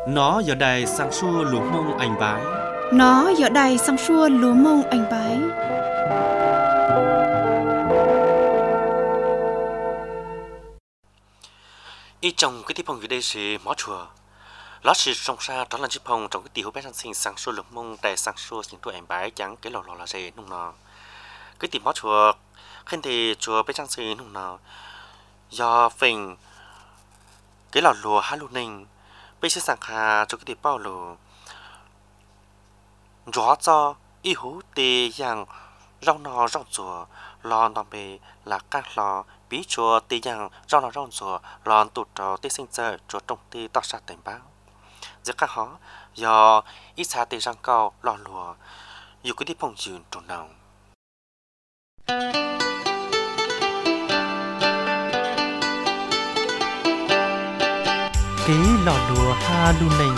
Nó giờ đây sang xua lúa mông anh bái. Nó giờ đây sang xua lúa mông anh bái. Ý trong cái tiếp phong dưới đây là mó chùa. Lót sĩ trong xa đó là chiếc phong trong cái tiểu bé sang sinh sang xua lúa mông tại sang xua những tuổi anh bái chẳng cái lò là gì nung nọ. Cái tìm mó chùa khen thì chùa bé sang sinh nung nọ. Do phình cái lò lùa hai lù ninh bây giờ sang hà cho cái tìm bao lù. Rõ cho ý hú tì yang rong nò rong chùa lon tầm bề là các lò bí chùa tì yang rong nò rong chùa lon tụt trò tì sinh chơi chùa trong tì tọt sát tỉnh báo giữa các họ do ít xa tì răng cao lò lùa dù cái đi phong dường trồn nào cái lò lùa ha lu nình.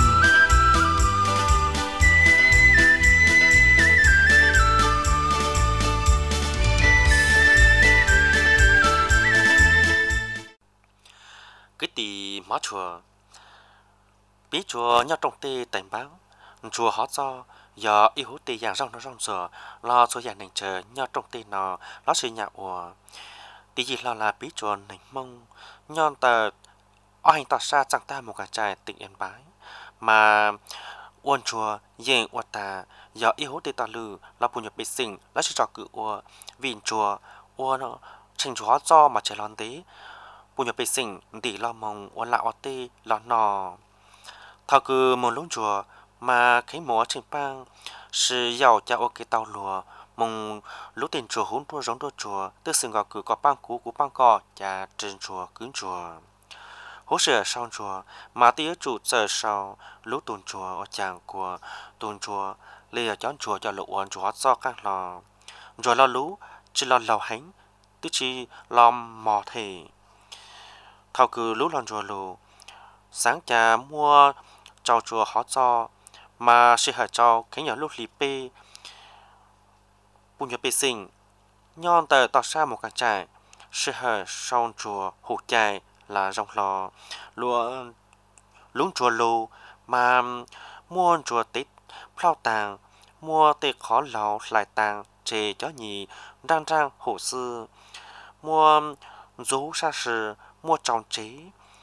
cái tì mó chùa bí chùa nhau trong tì tỉnh báo chùa họ cho do ý hú tì yang rong nó rong chùa lo cho dạng nền chờ nhau trong tì nó nó sự nhà ủa tì gì lo là bí chùa nền mông nhon tờ ở hành tọa xa chẳng ta một cả trai tỉnh Yên Bái mà uốn chùa yên uốn ta do ý hú tì ta lư là phụ nhập bị sinh là sự trò cự uốn vìn chùa uốn trình chùa cho mà trẻ lon tí phụ nhập bị sinh tỷ lo mong uốn lạ uốn tì lo nò thao cứ một lúc chùa mà cái múa trình bang sự giàu cho ok tàu lùa mong lúc tiền chùa hún đua giống đua chùa tức sự ngọ cử có bang cú của bang cò cha trên chùa cứng chùa hỗ trợ sau chùa mà tía chủ chờ sau lúc tuần chùa ở chàng của tuần chùa lê ở chón chùa cho lục uốn chùa do các lò rồi lo lú chỉ lo lầu hánh tức chỉ lo mò thể thao cứ lú lon chùa lù sáng cha mua trâu chùa họ cho mà sẽ hỏi cho cái nhỏ lúc lì pê bùn nhỏ pê sinh nhon tờ tọt xa một cái trại sẽ hỏi sau chùa hụt chạy là rong lò lúa lúng chùa lù mà mua chùa tít phao tàng mua tê khó lầu lại tàng chè chó nhì đang rang hổ sư mua rú sa sư mua tròn chế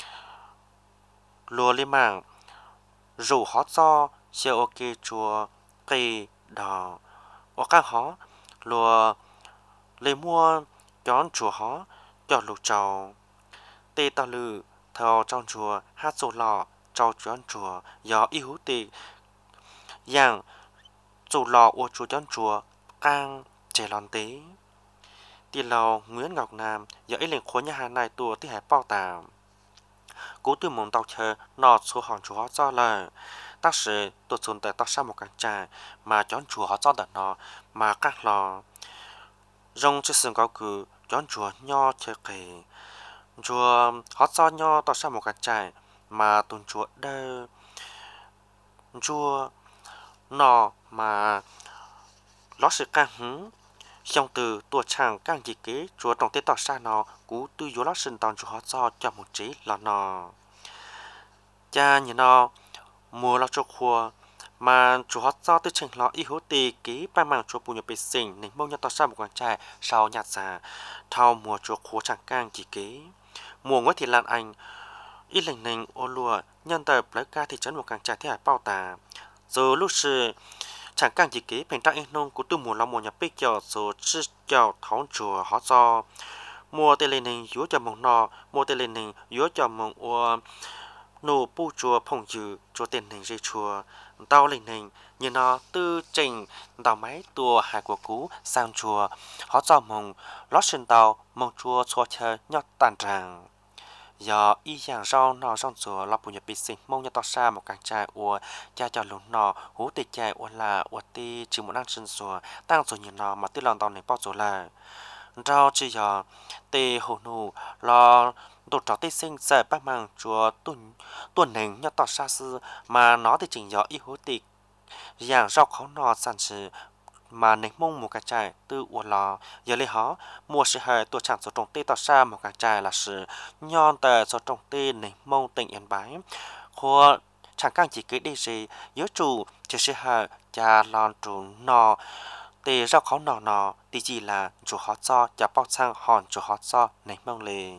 lúa lên mạng rủ họ cho xe ok chùa cây đỏ ở các họ lúa lấy mua chón chùa họ cho lục trầu tê ta lư theo trong chùa hát sổ lọ trầu chón chùa gió yếu tê yang sổ lọ của chùa chón chùa cang trẻ lon tế tì lầu Nguyễn Ngọc Nam giờ ấy lên khối nhà hàng này tua tí hải bao tạm cố từ mong tàu chờ nọ số hòn chùa họ cho là tác sự tôi xuân tại tàu xa một căn trà mà chón chùa họ cho đợt nọ mà các lò rong trên sườn cao cử chón chùa nho chơi kề chùa họ cho nho tàu xa một căn trà mà tuần chùa đơ chùa nọ mà lót sự ca hứng trong từ tua chàng càng chỉ kế chùa trong tết tàu xa nọ cú tư vô lót sinh tàu chùa họ cho một trí là nọ cha như nọ mùa lo cho khua mà chủ họ cho tư trình lo y hữu tì ký ba mảng chùa bùn nhập bê sinh nên mong nhau tao xa một quan trai sau nhạt già thao mùa chùa khua chẳng càng chỉ kế mùa nguyễn thị lan anh ít lành nành ô lùa nhân tờ lấy ca thị trấn một càng trai thế hải bao tà rồi lúc sự chẳng càng chỉ kế bình trang yên nông của tư mùa lo mùa nhập bê kẹo rồi chư kẹo tháo chùa họ cho mùa tê lên nành yếu cho mong nọ mùa tê lên nành yếu cho mong ô nô bu chùa phong dư chùa tiền hình dây chùa tao linh hình như nó tư trình tàu máy tua hải của cú sang chùa họ cho mong lót trên tàu mong chùa xóa chơi nhọt tàn tràng do y giang rau nọ trong chùa lọc bùn nhập bị sinh mong nhọt to xa một càng trai ua cha cho lún nọ hú tê chạy ua là ua tê chỉ muốn ăn trên chùa tăng rồi như nọ mà tê lon tàu này bao chùa là rau chỉ giờ tê hồ nụ lo đột trò tê sinh sợ bác mang chùa tuần nền nhọt to xa sư mà nó thì chỉnh gió y hú tê giang rau khó nọ sản sự mà nền mông một cái trái từ ua lò giờ lấy họ mua sự hệ tuổi sản số trồng tê tỏ xa một cái trái là sự nhon tờ số trồng tê nền mông tỉnh Yên Bái của chẳng càng chỉ cái đi gì nhớ chủ chỉ sẽ hà cha lon chủ nọ để rau khó nọ thì chỉ là chủ họ cho cha bao sang hòn chủ họ cho này mong lề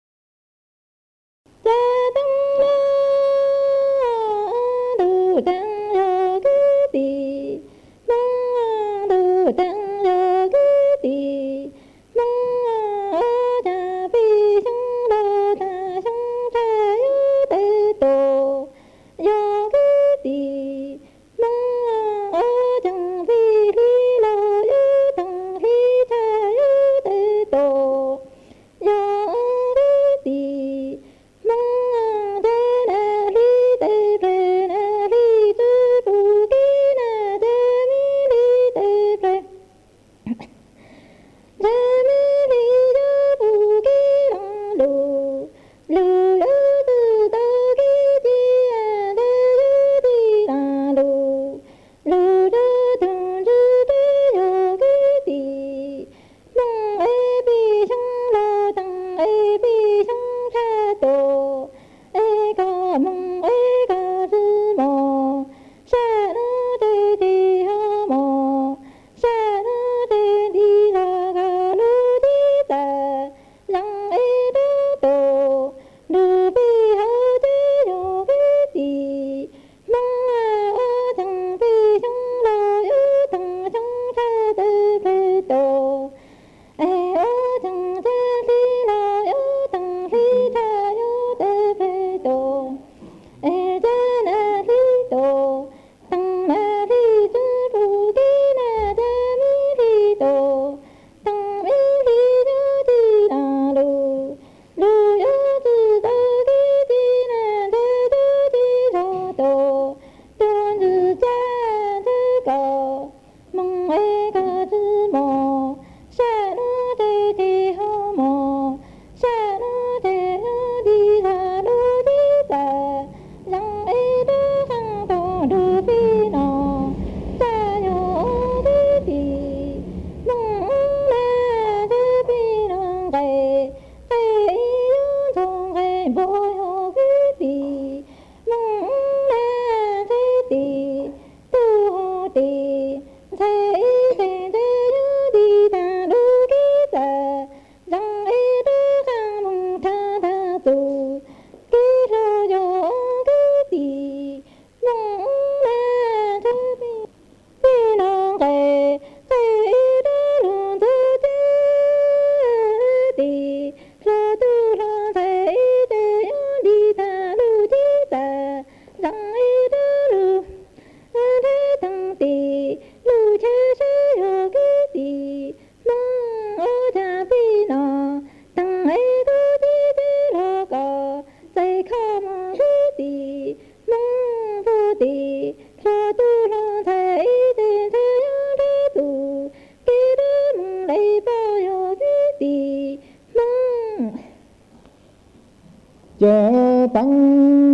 chớ tăng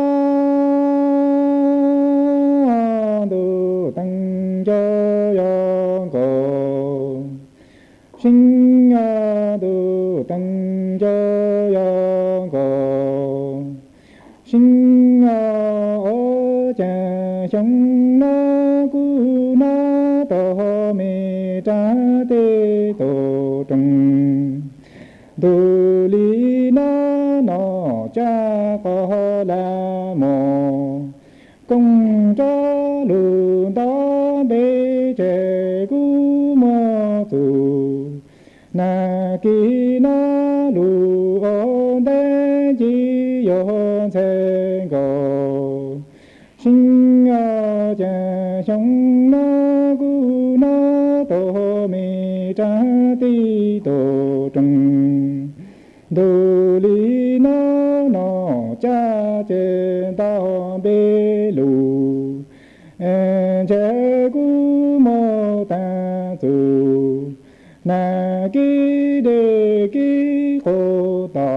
tu tăng cho yon cổ sinh tu tăng cho yon cổ sinh ở cha sống na cu na to mê cha tê tổ trùng tu li na no cha có la mô công cho lu đó bê chế gu mô tu na ki na lu ô đê chi yo sen go sinh cha sống na gu na to mi cha ti tổ trùng du li na no cha che ta bê lu che gu mô ta tu na ki de ki ko ta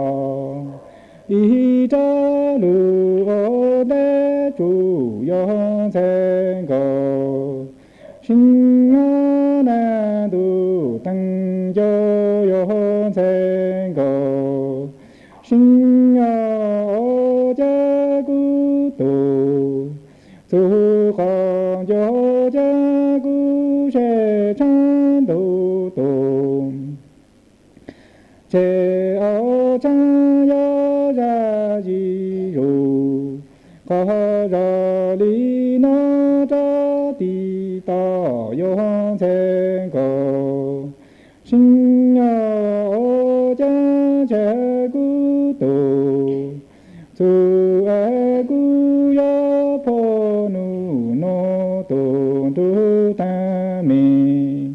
y cha lu o de chu yo sen go sinh na tu tăng cho yo sen go sinh cha gu tu tu con cho cha cu sẽ chan tu tu chế ở cha yo ra gì rồi có ra lý nó ra đi ta yo sen co sinh ở cha cha cu tu tu a cu yo po nu no tu tu ta mi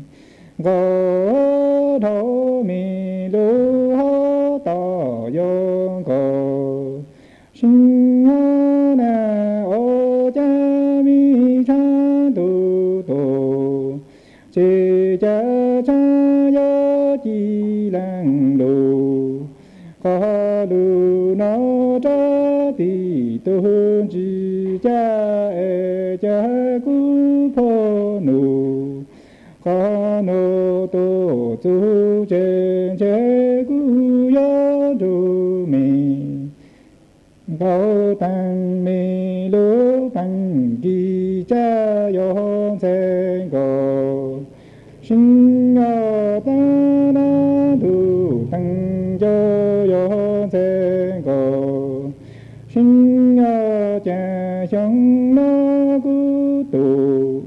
go tho mi lu ho ta yo go sinh na o cha mi cha tu tu chi cha cha yo chi lang lu có lu nó ra ti tu chi cha e cha cu po nu có no tu tu che che cu yo du mi cao tăng mi lu tăng ki cha yo sen go sinh ta na tu tăng cho yo sen go sinh cha sống nó cu tu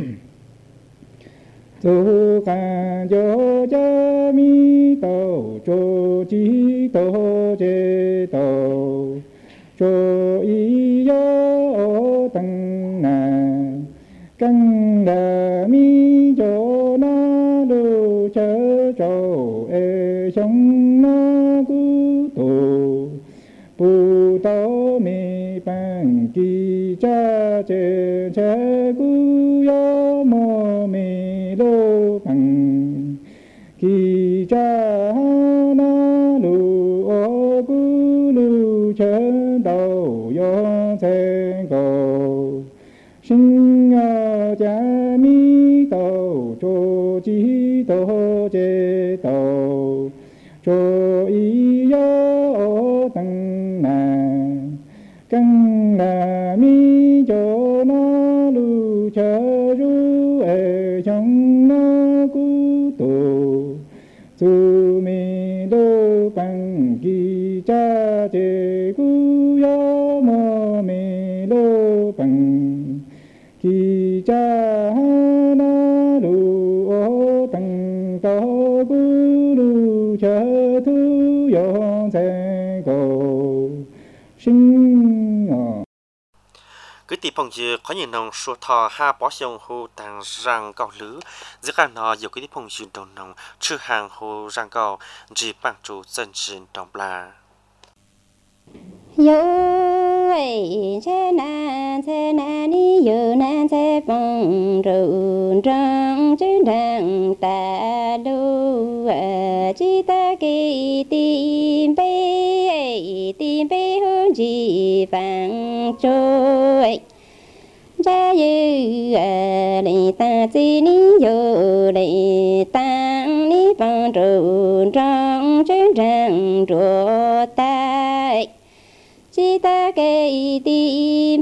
tu ca cho cha mi tàu cho chi tàu chế tàu cho ý yo tăng na căng đà mi cho na lu chớ trâu e sống nó cu tu pu tao mi bằng ki cha che che cu yo mo mi lu bằng ki cha na lu o cu lu chớ đầu yo sen go sinh cha mi tàu cho chi tàu chế tàu cho ý yo tăng na căng na mi cho na lu cha ru e trong na cu tu tu mi lu bằng ki cha chế cu yo mo mi lu bằng ki cha na lu o tăng to cu lu cha thu yo sen go sinh cứ tìm phong dư có nhiều nông số thọ ha bỏ sông hồ tàng răng cao lứ giữa cả nó nhiều cái phong dư đồng nông chữ hàng hồ răng cao chỉ bằng chủ dân sinh đồng là yo ấy che na ni yo na che phong run răng chứ đằng ta lu chỉ ta kỳ tìm bê hôn chỉ vàng trôi cha yu lì ta chi ni yo lì tăng ni phong run răng chứ đằng rùa tai chỉ ta cái tìm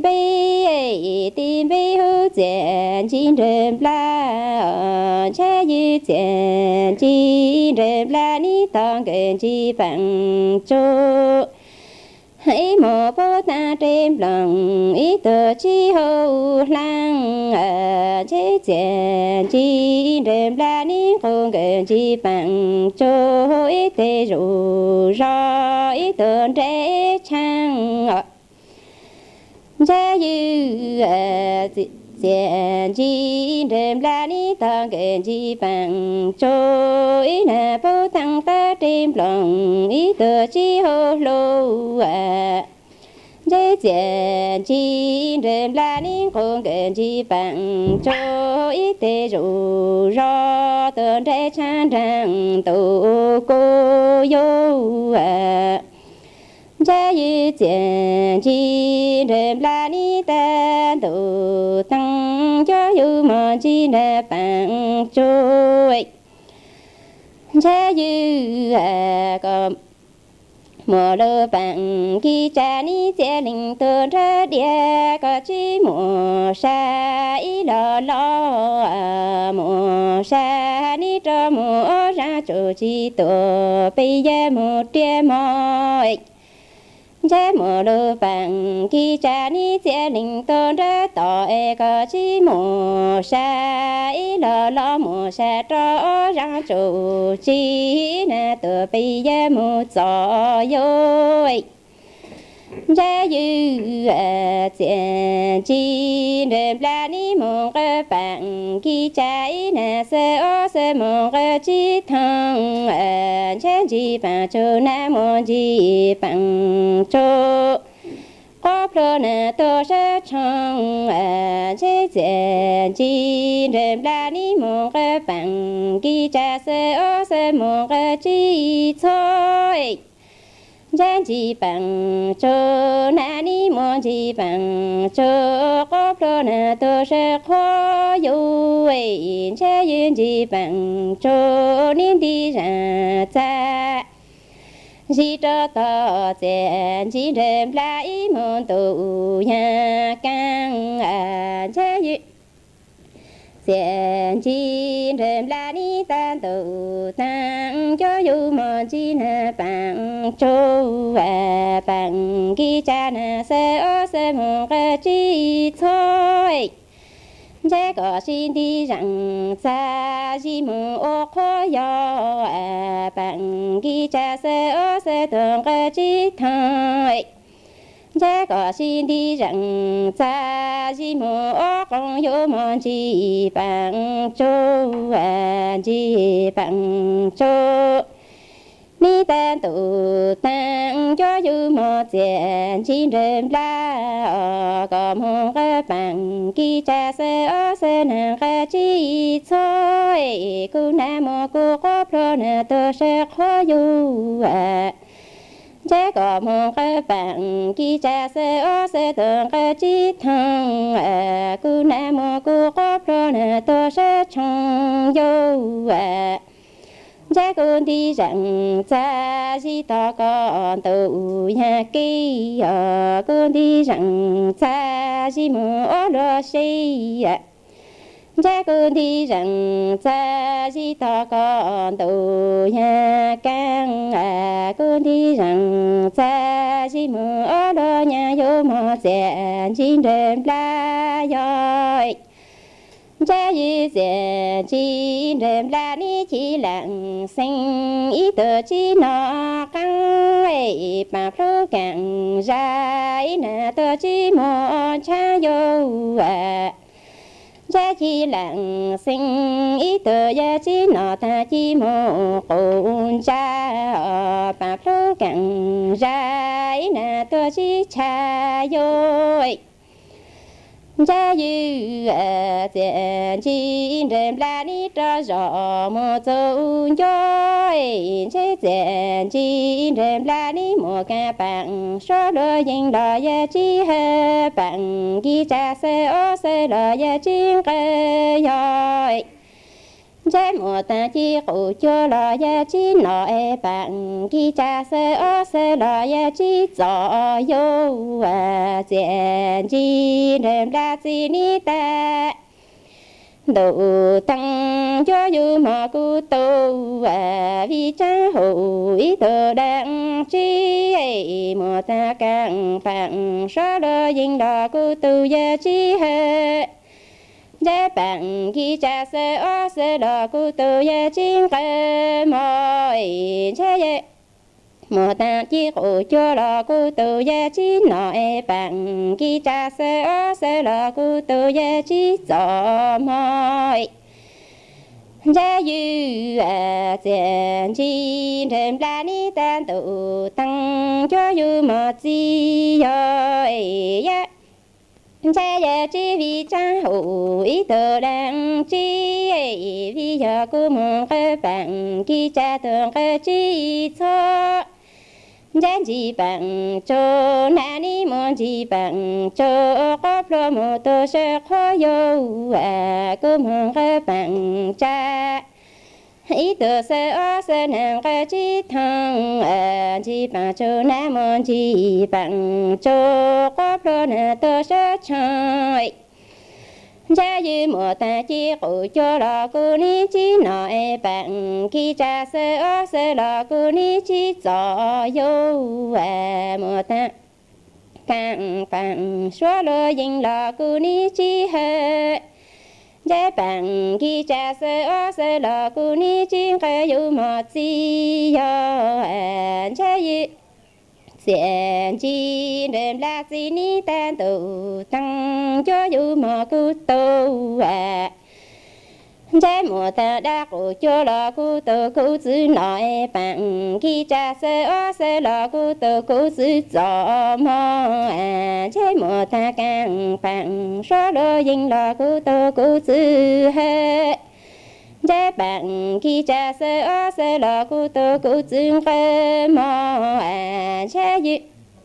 bê hữu tiền chín rừng la cha yu tiền chín rừng la ni tông gần chỉ bằng chỗ hãy mò bố ta trên lòng ý tờ chi hậu lăng chế tiền chín rừng la ni không gần chỉ bằng chỗ ý tê rủ rõ ý tờ trẻ chăng cha yu tiền chi đêm la ni tang gần chi bằng trôi na bố tăng ta đêm lòng ý tờ chi hô lô dễ tiền chi đêm la ni không gần chi bằng trôi ý tê rủ rõ tờ trẻ chan rằng tu cô yo cha yu tiền chi đêm la ni ta tu tăng cho yu mà chi na bằng trôi cha yu có mùa lơ bằng ghi cha ni chế linh tơ ra địa có chi mùa sa ý lo lo mùa sa ni cho mùa ra chỗ chi tổ bây giờ một địa mỏi chế mùa lơ bằng ghi cha ni chế linh tơ ra tỏ có chi mùa sa ý lo lo mùa sa cho ra chỗ chi na tổ bây giờ một gió yôi gia yu tiền chi đêm la ni mong cái bằng ghi trái na se mong cái chi thăng chế chi bằng châu nam mong chi bằng châu có pro na to sẽ chăng chế tiền chi đêm la ni mong cái bằng ghi trái se mong cái chi thôi dân chỉ bằng cho na ni mong chỉ bằng cho có pro na to sẽ khó yêu chế yên chỉ bằng cho nên đi ra cha chỉ cho to tiền chỉ đem lại mong tu nhà càng chế yên tiền chi đem la ni tan tu tăng cho yêu mong chi na bằng châu bằng ghi cha na se mong cái chi thôi chế có xin đi rằng xa chi mong ô khó yo bằng ghi cha se tưởng cái chi thôi chế có xin đi rằng xa chi mong ô con yêu mong chi bằng châu chi bằng châu ni tan tu tăng cho yêu một tiền chi đêm la có mong cái bằng ghi cha se na cái chi thôi cô nam mô cô có pro na tôi sẽ khó yêu chế có mong cái bằng ghi cha se tưởng cái chi thăng cô nam mô cô có pro na tôi sẽ chong yêu cha con đi rằng cha chỉ to con tu nhà kia con đi rằng cha chỉ mua lo xây cha con đi rằng cha chỉ to con tu nhà càng con đi rằng cha chỉ mua lo nhà vô một sẽ chỉ đêm la rồi cha yu tiền chi đêm la ni chi lặng sinh ý tự chi nó căng ấy bà pro càng ra ý na tự chi một cha yêu cha chi lặng sinh ý tự ya chi nó ta chi một con cha bà pro càng ra ý na tự chi cha yêu cha yu tiền chi đêm la ni cho rõ một dấu nhoi chế tiền chi đêm la ni một cái bằng số đôi dinh đò ya chi hơi bằng ghi cha se đò ya chi cái yoi chế một ta chi cụ cho đò ya chi nội bằng ghi cha se đò ya chi rõ yo tiền chi đêm la chi ni ta đủ tăng cho yêu mà cô tu vì cha hữu tự đang chi một ta càng phẳng số đôi dinh đò cô tu ya chi hơi chế bằng ghi cha se đò cô tu ya chi cái mỏi chế một ta chi cụ cho đò cô tu ya chi nội bằng ghi cha se đò cô tu ya chi gió mỏi gia yu tiền chi đêm la ni tan tu tăng cho yu một chi rồi cha ya chi vì cha hữu tự đang chi vì giờ cô mong cái bằng ghi cha tưởng cái chi cho dân chỉ bằng cho na ni mong chỉ bằng cho có pro một tôi sẽ khó yêu cô mong cái bằng cha ý đồ sơ nàng cái chi thằng chi bằng châu nam môn chi bằng châu có pro nè tơ sơ chơi cha yu mùa ta chi cụ cho lò cu ni chi nội bằng khi cha sơ lò cu ni chi gió yo mùa ta càng bằng xóa lơ dinh lò cu ni chi hơi cha bằng khi cha sơ lò cu ni chi cái yu mùa chi yo cha yu xiên chi đêm la chi ni tan tu tăng cho yu mò cu tu trái mùa ta đã cụ cho lò cu tu cu chữ nói bằng khi cha sơ lò cu tu cu chữ gió mò trái mùa ta càng bằng xóa lô dinh lò cu tu cu chữ hết trái bằng khi cha sơ lò cu tu cu chữ cái mò trái yu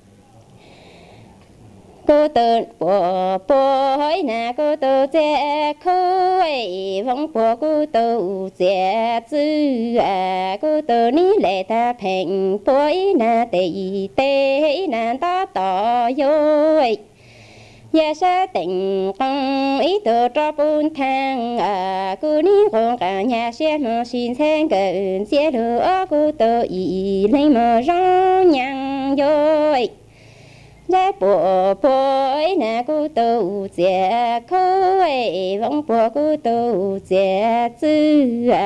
cô tự bộ hối na cô tự che khơi vong bộ cô tự che chữ cô tự ní lệ ta phèn bối na tê na ta tỏ dối ya sa tình con ý tự cho bún thang cô ní con cả nhà xe mà xin sen gần xe lửa cô tự ý lấy mà rong nhang dối giá bộ bối na cô tu che khơi vong bộ cô tu che chữ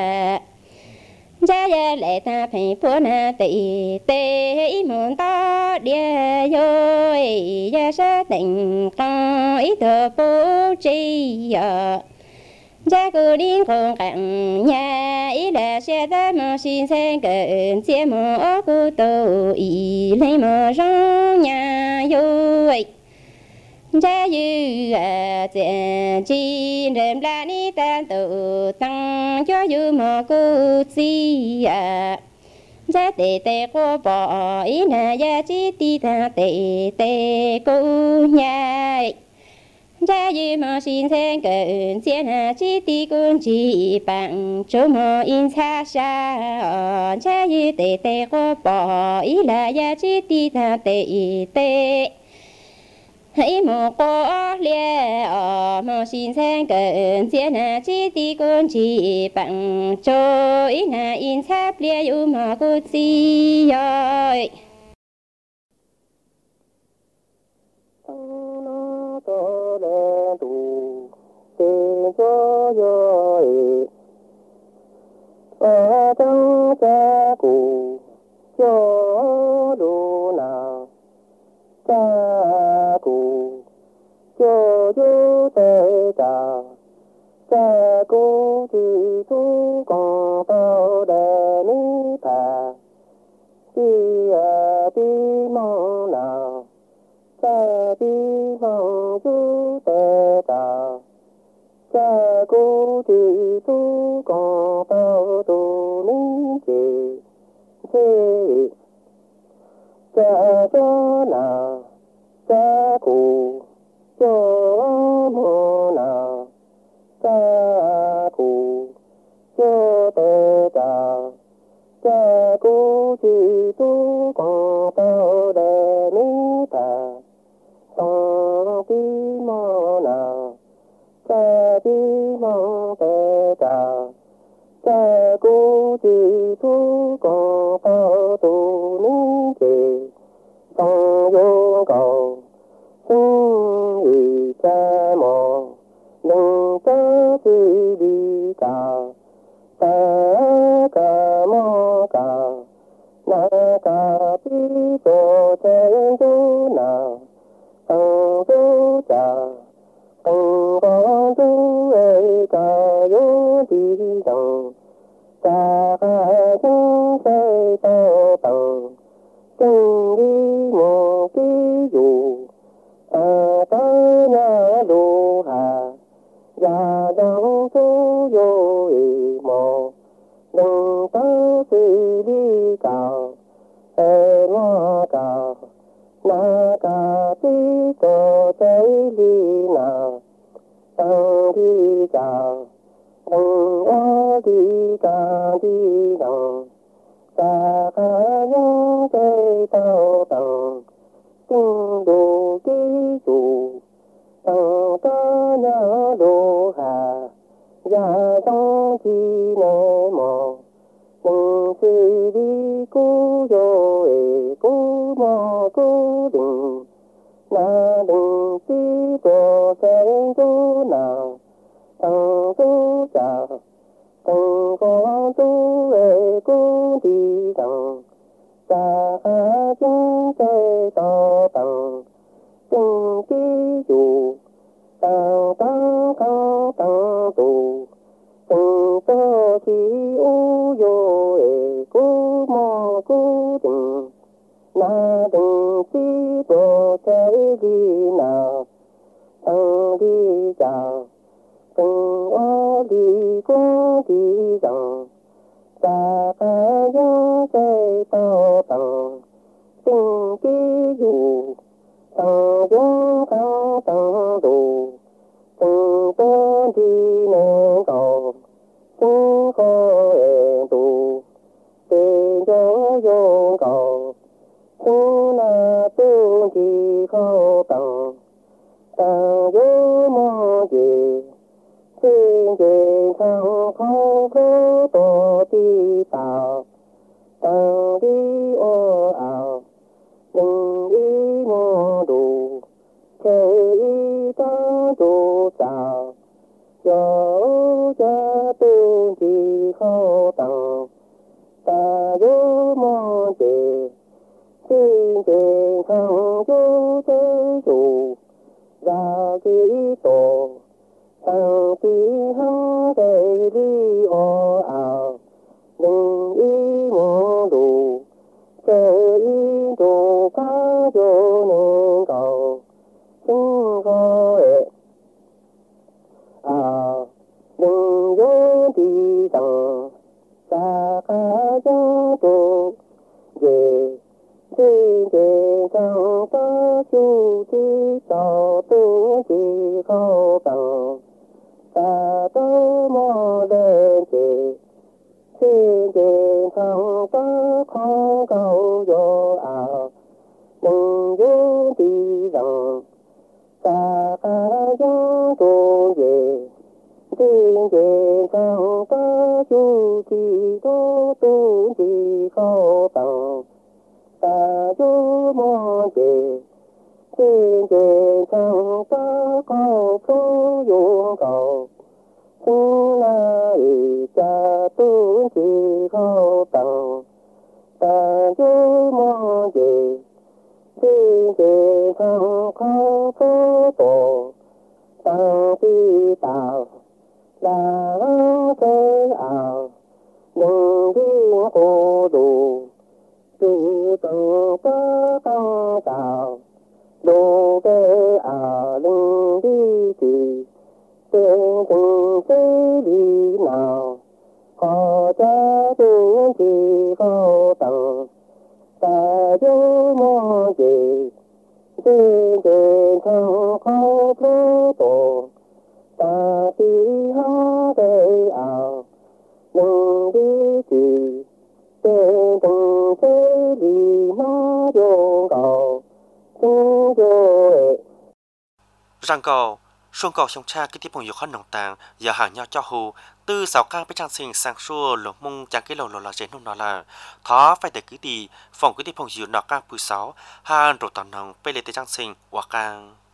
giá ya lệ ta phải bố na tê môn ta địa dối ya sa tình con ý thơ bố chi giá cô đi con cạnh nhà ý là xe ta mà xin sen gần xe mà cô tu ý lấy mà rong nhà vui giá yu tiền chi đêm la ni tan tu tăng cho yu mà cô chi giá tê cô bỏ ý là giá chi ti ta tê cô nhai cha yu mà xin sen gần chiến hà chi ti kun chi bằng chỗ mà in xa xa cha yu tê cô bỏ ý là giá chi ti ta tê hãy một cô lia mà xin sen gần chiến hà chi ti kun chi bằng chỗ ý là in sáp lia yu mà cô chi rồi cho lên tu tiền cho rồi ở trong cha cụ cho đủ nào cha cụ cho chú tê cha cụ thì chú còn tao để ní thà đi đi mong nào cha đi mong chú tê cha cô thì chú còn tao tu ní chê cha cho nào cha cụ cho mô nào cha cụ cho tê cha cô thì chú còn tao để ní thà song tí mô nào cha tí mô tê cha cô thì chú còn tao tu ní chê song vô cầu xin ý cha mô đừng cha thì đi cả ca mô ca na ca tí tô chân chú nào tăng chú cha tăng con chú ơi ca vô đi đồng cha ca chú xây tao tầng chân đi một ký dù ta nhà đồ hà gia đông chú vô ý mô đừng ta thì đi cao mô cao na ca tí tô cháy đi nào tăng đi cao đừng đi ca đi bằng ta ca những cây tao bằng tinh đồ ký chủ tăng ta nhớ đồ hà gia trong chi nè mò đừng suy đi cố yo cố mò cố đừng na đừng chỉ có cái chỗ nào tăng cố chào tăng có tu cố đi tăng ta chúng cây to tăng chúng ký chủ tăng tăng tăng tăng tù tăng cho chi u yo cố mò cố đừng na đừng chỉ có cái đi nào tăng đi chào tăng ở đi có đi rằng ta ca những cây to tăng tinh ký dù tăng chúng tăng đủ tăng có đi nên cầu chúng có đủ để cho vô cầu chúng là tu chỉ khó tăng tăng vô mong gì xin về thằng không có tổ đi tạo tăng đi ô ảo đừng đi mô đủ chơi ý tăng đủ tạo cho cha tu chỉ khó tăng ta vô mong gì xin về thằng vô thế chủ ra kỹ tổ tăng tí hăng cây đi ô ảo đừng ý mô đủ chơi ý đồ cá vô nên cầu chúng có đừng vô đi rằng ta cá chúng tổ về xin về rằng ta chú đi tỏ tu chỉ khó bằng ta tới mò lên chỉ xin về rằng ta không cầu vô ảo đừng vô đi rằng ta cá chúng tổ về xin về rằng ta chú đi tỏ tu chỉ khó bằng ta chú mong gì xin về thằng ta có phố dụng cầu xin là ý cha tu chỉ khó bằng ta chú mong gì xin về thằng có phố tổ tăng đi tạo là thế ảo đừng đi cô đủ tu tăng ta tăng tạo đồ kê lưng đi thì tên tình thế đi nào có cha tu chỉ có tăng ta vô mong gì xin về thằng khó phố tổ ta đi hăng cây ảo đừng đi thì tên tình thế đi nó vô cầu chúng vô rằng cầu xuân cầu sông cha cái tiếp bằng nhiều khó nồng tàng giờ hàng nhau cho hù từ sáu cang bên trang sinh sang xua lục mông chẳng cái lầu lầu là dễ nông nó là thó phải để cứ đi phòng cái tiếp bằng nhiều nọ cang 16 hàng rồi tận nồng bên lệ trang sinh hoặc cang